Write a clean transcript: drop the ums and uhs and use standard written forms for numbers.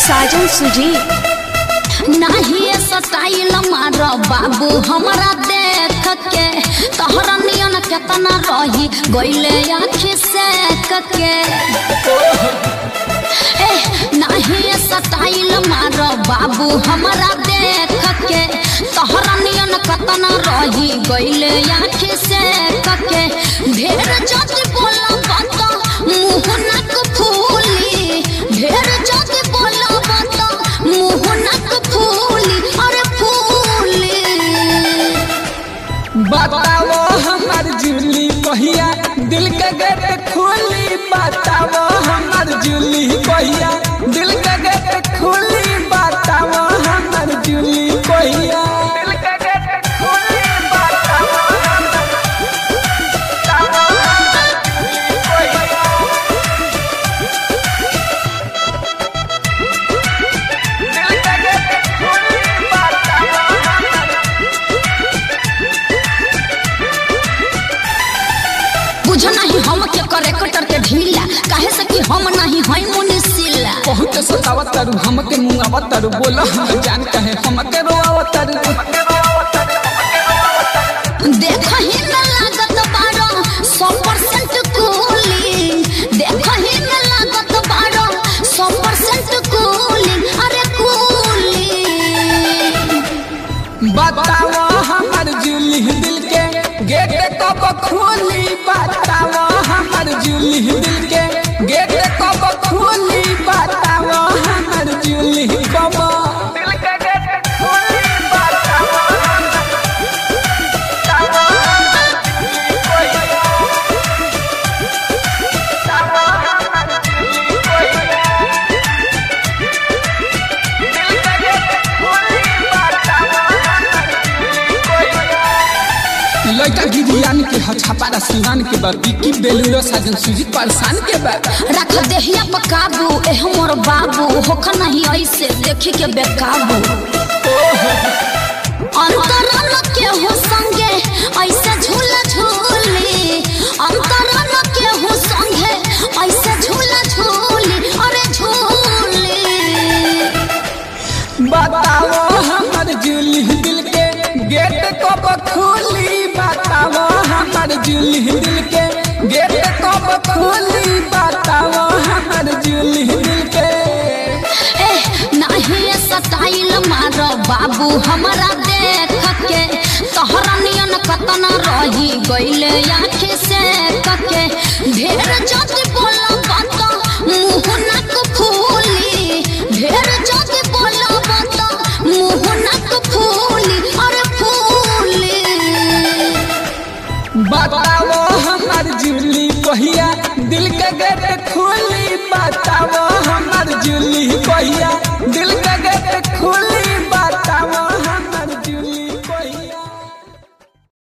साजन सुजी नहीं स्टाइल मारो बाबू हमारा देख के तोहरा नियन केतना रही गइले आँखी से के नहीं स्टाइल मारो बाबू हमारा देख के तोहरा नियन केतना रही गइले आँखी से के ढेर जाति बोला बात मुँह नाक फूली ढेर जाति बोला बात मुँह नाक फूली अरे फूली बताओ हमार जुली कहिया दिल के गेट खोली बताओ हमार जुली कहिया दिल के गेट खोली बताओ हमार जुली कहिया दिल के गेट खोली बताओ बुझ नहीं हम के करे कटर के ढीला काहे से कि हम नहीं हई मुनिसिला बहुत सतावतर हमके मुंगावतर बोला हम जान कहे हमके रोआवतर देखहि न लागत बारो 100% कूलिंग देखहि न लागत बारो 100% कूलिंग अरे कूलिंग बताओ हमार जुली दिल के गेट कब खोली बताओ हमार जुली दिल के गेट कब खोली बताओ हमार जुली कब दिल के गेट खोली बताओ लड़का गिरियान के छापारा सिवान के बा बिकी बेलूरो साजन सुजी परेशान के बा रख देहिया पर काबू ए हमर बाबू होख नहीं ऐसे देखी के बेकाबू अंतरन के हो संगे ऐसे झूला झूली अंतरन के हो संगे ऐसे झूला झूली अरे झूली बताओ हमार जुली दिल के गेट कब खोली बताओ हमार जुली दिल के गेट कब खोली बताओ हमार जुली दिल के नहीं स्टाइल मारो बाबू हमारा देख के तोहरा नियन कतना रही गइले आँखी से के ढेर जाति